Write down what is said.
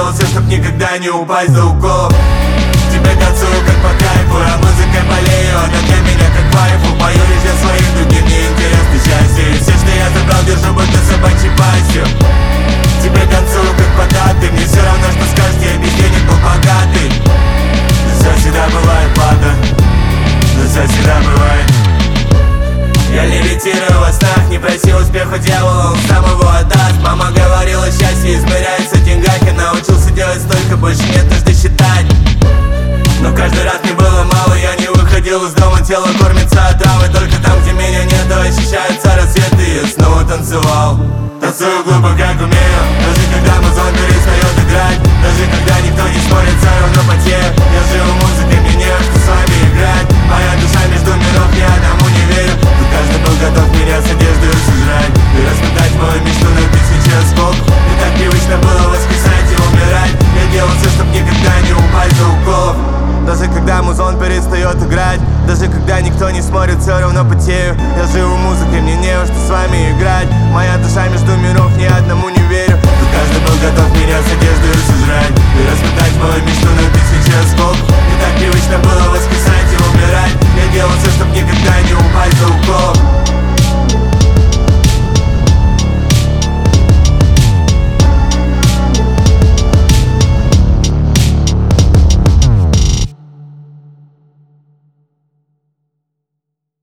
делал все, чтоб никогда не упасть за укол. Тебе танцую как по кайфу, а музыкой болею. Она для меня как вайфу. Пою лишь для своих, другим не интересно счастье. И все, что я забрал, держу будто собачьей пастью. Тебе танцую как податый. Мне все равно, что скажешь, я без денег был богатый. Но все всегда бывает, ладно. Но все всегда бывает. Я левитирую во снах, не проси успеха дьявола, он сам его отдаст. Мама говорила, счастье измеряется в деньгах. Я научился делать столько, больше нет нужды считать. Но каждый раз мне было мало, я не выходил из дома, тело кормится от травы. Только там, где меня нет, ощущаются рассветы, и я снова танцевал. Танцую глупо, как умею, даже когда музон перестает играть. Даже когда никто не смотрит, все равно потею. Я живу музыкой, мне не во что с вами играть. Моя душа между миров, я одному не верю. Но каждый был готов меня с одеждой сожрать и распытать мою мечту на тысячи осколков. Мне так привычно было воскресать и умирать. Я делал все, чтоб никогда не упасть за уколов. Даже когда музон перестает играть, даже когда никто не смотрит, все равно потею. Я живу музыкой, мне не во что с вами играть. Моя душа между миров, ни одному не верю. Но каждый был готов меня